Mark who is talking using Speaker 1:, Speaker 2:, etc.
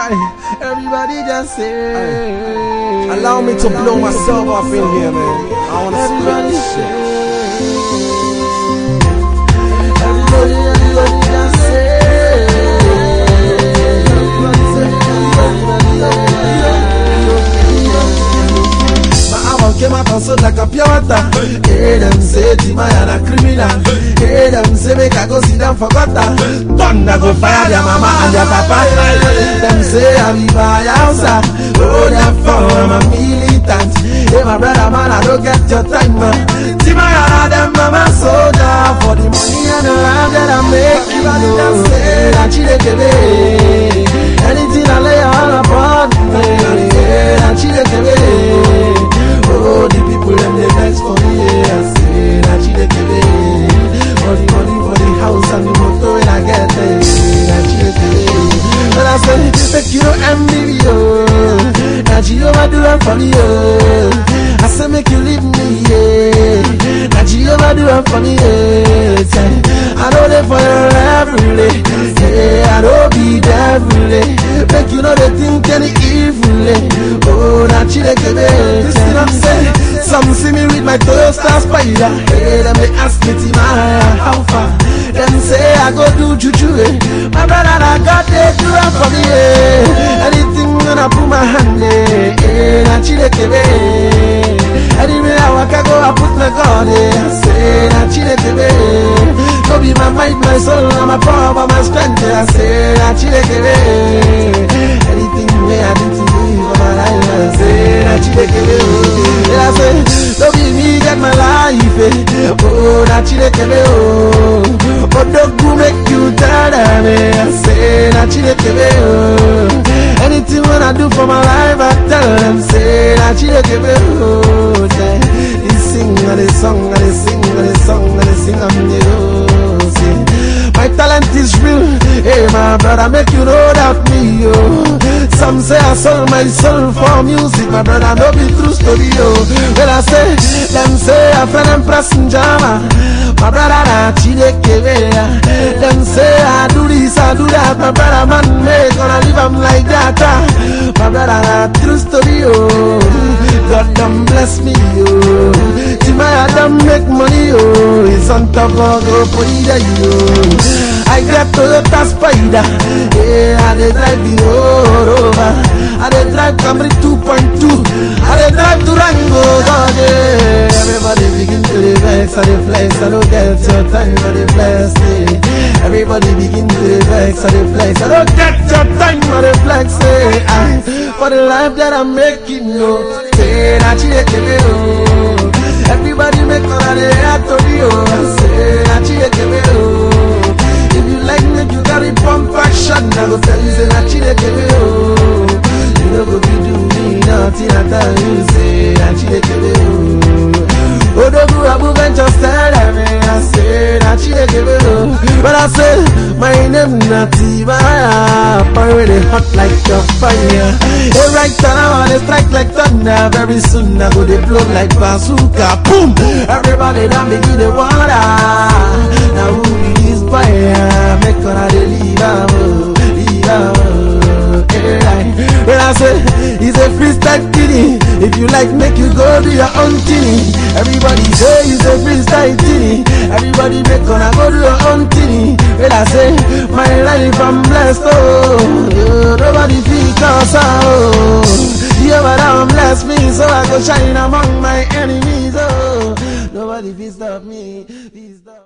Speaker 1: Everybody just say.
Speaker 2: Allow me to blow myself off in here, man. I wanna split this shit.
Speaker 1: Everybody just say. Came out also like a pure water. Hey, them say Timaya na criminal. Hey, them say make I go sit down for gutter. Thunder go fire their mama and their papa. Them say I be by house. Oh, therefore I'm a militant. Hey, my brother man, I don't get your time, man. Timaya na them mama soldier for the money and the land that I make. Everybody just say that Chile Kebe. Anything I lay all upon me, that Chile Kebe. Oh, the people them they vex for me, I say that Chile Kebe. For the money for the house and the motor when I get there, that Chile Kebe. But I say, make you envy me, oh. That you overdo it for me, oh. I say make you leave me, yeah. That you overdo it for me, yeah. I know they for your every day, yeah. I don't be there every day. Make you know they think any evil, oh, that Chile Kebe. Listen, I'm saying, some see me with my Toyota Spider. Hey, them they ask me Timaya, how far? Them say I go do juju, my brother I got they do it for me, anything when I put my hand, that Chile Kebe. Anywhere I walk I go I put my God, I say that Chile Kebe. Go be my mind, my soul, and my power, my strength, I say that Chile Kebe. Anything way I do to you for my life, I say that Chile Kebe. I say, don't be me get my life, oh, that Chile Kebe, oh. But don't go make you tired of me, I say that Chile Kebe, oh. Anything when I do for my life, I tell them, say that Chile Kebe, oh. They sing, and they song, and they sing, and they song, and they sing, I'm the oh, see. My talent is real, hey my brother, make you know that me, oh. Some say I sold my soul for music, my brother, no be true story, oh. Well I say, them say a friend and pressing jama, my brother na Chile Kebe. Them say I do this, I do that, my brother man, make gonna leave them like that, my brother na true story, oh. God don't bless me, oh. Timaya don't make money, oh. It's on top of go for the oh. I get Toyota Spider, yeah, I dey drive the road over. I dey drive Camry 2.2, I dey drive Durango, God, yeah. Everybody begin to the vex, I dey flex, I don't get your time, I dey flex, yeah. Everybody begin to the vex, I dey flex, I don't get your time, I dey flex, yeah. For the life that I'm making, no, say that Chile Kebe, oh. Everybody make all the act of you, say that Chile Kebe, oh. If you like me, you got it pump action. I go tell you, say that Chile Kebe, oh. You know go be do me nothing, I tell you, say that Chile Kebe, oh. Oh, don't go above and just tell me, I say that Chile Kebe, oh. But I say, my name not Timaya, already hot like a fire. Hey, right now, I wanna strike like thunder. Very soon, I go they blow like bazooka. Boom! Everybody down begin the water. Now who be fire, make her leave out, when I say it's a freestyle thing, if you like, make you go do your own thing. Everybody say it's a freestyle thing. Everybody make gonna go do your own thing. When I say my life I'm blessed, oh, nobody feels us, oh. You ever bless me, so I go shine among my enemies, oh. Nobody feels stop me.